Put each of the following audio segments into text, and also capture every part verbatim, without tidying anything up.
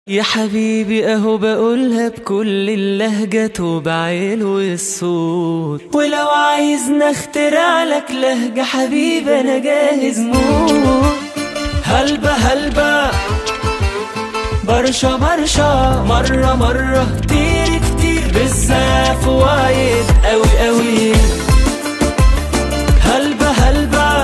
يا حبيبي اهو بقولها بكل اللهجة وبعيل والصوت، ولو عايزنا اخترع لك لهجة حبيبي انا جاهز موت. هلبة هلبة برشا برشا مرة مرة كتير كتير بالزاف وايد قوي قوي. هلبة هلبة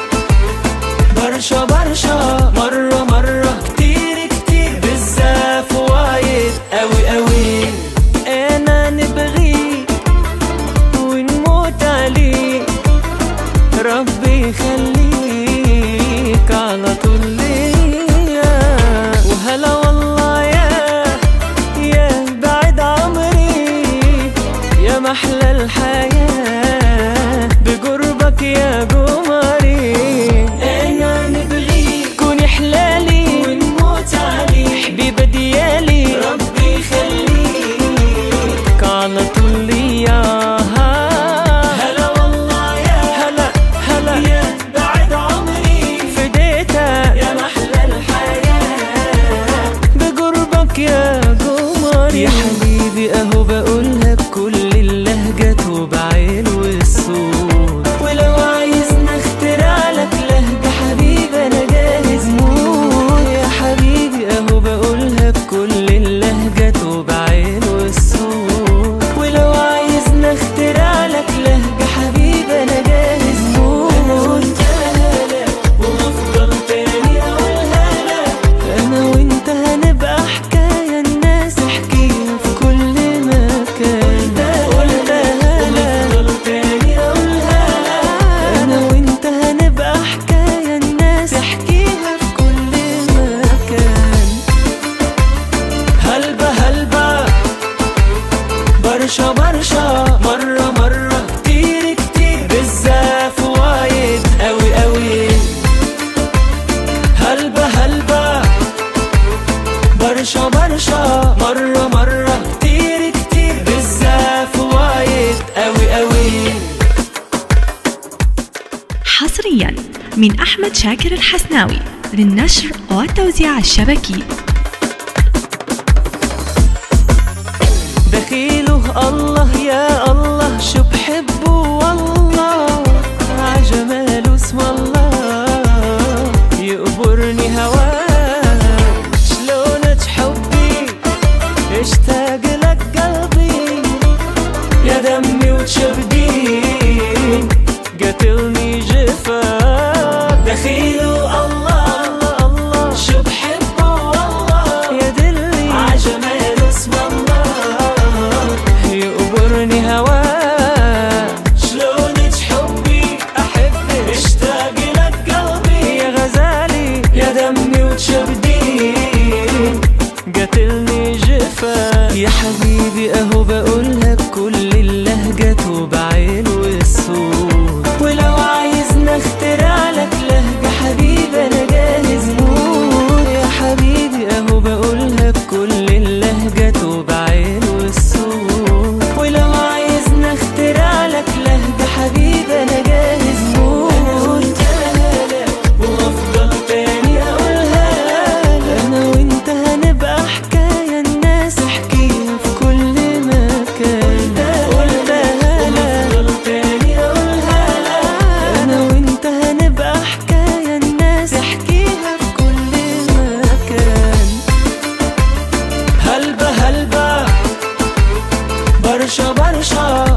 برشا برشا مرة مرة كتير كتير بالزاف وايد قوي قوي. انا نبغيك ونموت عليك، ربي يخليك على طول ليا. وهلا والله يا يا بعد عمري، يا محلى الحياة بقربك يا قمري. انا نبغيك كوني حلالي ونموت عليك، حبيبة ديالي ربي يخليك على طول ليا. هلا والله يا هلا هلا يا بعد عمري، فديتك يا محلى الحياة بقربك يا قمري. يا حبيبي اهو بقولها بكل اللهجة وبعيل والصوت، ولو عايزنا اخترع لك لهجة حبيبي انا جاهز موت. يا حبيبي اهو بقولها بكل اللهجة وبعيل والصوت، ولو عايزنا اخترع لك لهجة حبيبي انا جاهز موت. انا قلتها لك وهفضل تاني اقولها لك، انا وانت هنبقى حكاية الناس تحكيها في كل مكان. قلتها لك وهفضل تاني اقولها لك، انا وانت هنبقى حكاية الناس تحكيها في كل مكان. هلبة هلبة برشا برشا مرة مرة كتير كتير بالزاف وايد قوي قوي. هلبة هلبة برشا برشا مرة مرة كتير كتير بالزاف وايد قوي قوي. حصريا من أحمد شاكر الحسناوي للنشر والتوزيع الشبكي. دخيله الله يا الله شو بحبه والله، عجماله اسم الله يقبرني هواه. شلونك حبي اشتاق لك قلبي، يا دمي وتشبدي قتلني جفاك. دخيله الله الله شو بحبه والله، يا دلي عجماله اسم الله يقبرني هواه. شلونك حبي احبك اشتاق لك قلبي، يا غزالي يا دمي وتشبدي قتلني جفاك. يا حبيبي اهو بقولها بكل اللهجة وبعيل والصوت، ولو عايزنا اخترع لك لهجة حبيبي انا جاهز موت. يا حبيبي اهو بقولها بكل اللهجة وبعيل والصوت، ولو عايزنا اخترع لك لهجة حبيبي انا جاهز موت. انا قلتها لك وهفضل تاني اقولها لك، انا وانت هنبقى حكاية الناس تحكيها في كل مكان. قلتها لك وهفضل تاني اقولها لك، انا وانت هنبقى حكاية الناس تحكيها في كل مكان. هلبة هلبة برشا برشا